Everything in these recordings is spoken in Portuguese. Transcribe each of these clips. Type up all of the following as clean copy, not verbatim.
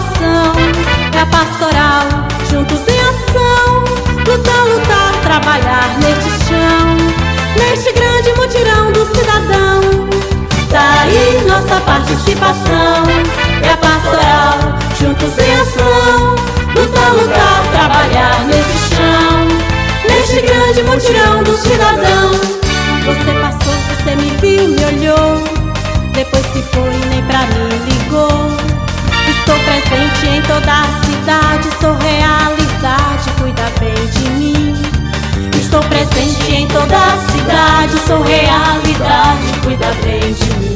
participação, é a pastoral, juntos em ação. Lutar, lutar, trabalhar neste chão, neste grande mutirão do cidadão. Daí nossa participação, é a pastoral, juntos em ação. Lutar, lutar, trabalhar neste chão, neste grande mutirão do cidadão. Você passou, você me viu, me olhou, depois se foi e nem pra mim ligou. Estou presente em toda a cidade, sou realidade, cuida bem de mim. Estou presente em toda a cidade, sou realidade, cuida bem de mim.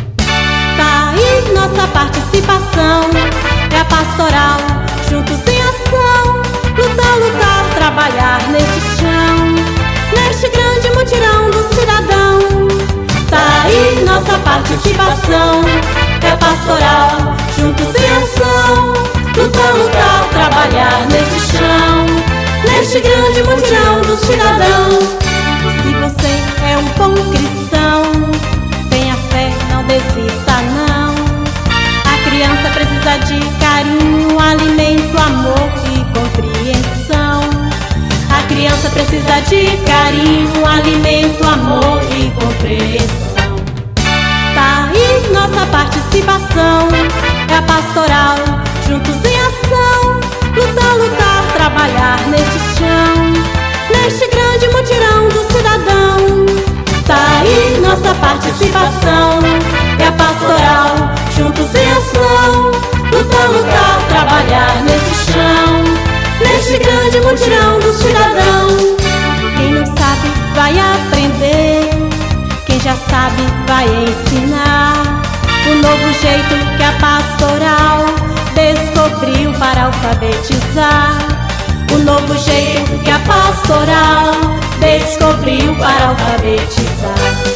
Tá aí nossa participação, é a pastoral, juntos em ação. Lutar, lutar, trabalhar neste chão, neste grande mutirão do cidadão. Tá aí nossa participação, é a pastoral, juntos em ação. Lutar, lutar, trabalhar neste chão, neste grande mutirão do cidadão. Se você é um bom cristão, tenha fé, não desista não. A criança precisa de carinho, alimento, amor e compreensão. A criança precisa de carinho, alimento, amor e compreensão. Tá aí nossa participação, é a pastoral, juntos em ação. Lutar, lutar, trabalhar neste chão, neste grande mutirão do cidadão. Tá aí nossa participação, é a pastoral, juntos em ação. Lutar, lutar, trabalhar neste chão, neste grande mutirão do cidadão. Quem não sabe vai aprender, quem já sabe vai ensinar. O novo jeito que a pastoral descobriu para alfabetizar. O novo jeito que a pastoral descobriu para alfabetizar.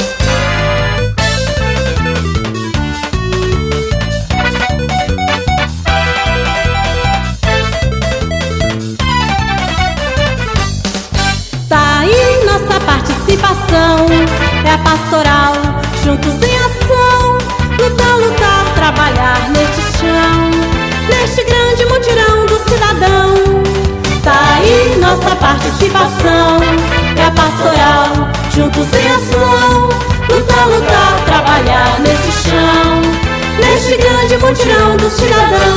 Tá aí nossa participação, é a pastoral, juntos em ação. Lutar, lutar, trabalhar neste chão, neste grande mutirão do cidadão. Tá aí nossa participação, é a pastoral, juntos em ação. Lutar, lutar, trabalhar neste chão, neste grande mutirão do cidadão.